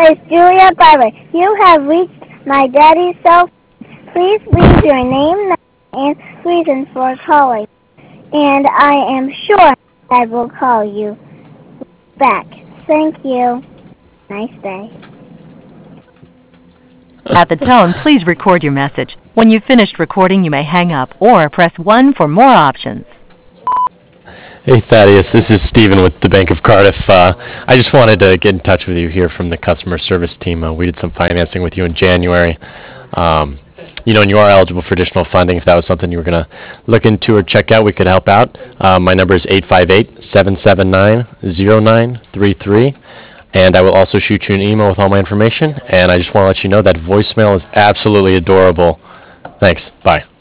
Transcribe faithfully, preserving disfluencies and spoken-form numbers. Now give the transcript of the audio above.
is Julia Barber. You have reached my daddy's cell phone. Please leave your name and reason for calling, and I am sure Dad will call you back. Thank you. Nice day. At the tone, please record your message. When you've finished recording, you may hang up or press one for more options. Hey Thaddeus, this is Stephen with the Bank of Cardiff. Uh, I just wanted to get in touch with you here from the customer service team. Uh, we did some financing with you in January. Um, you know, and you are eligible for additional funding. If that was something you were going to look into or check out, we could help out. Uh, my number is eight five eight, seven seven nine, zero nine three three. And I will also shoot you an email with all my information. And I just want to let you know that voicemail is absolutely adorable. Thanks. Bye.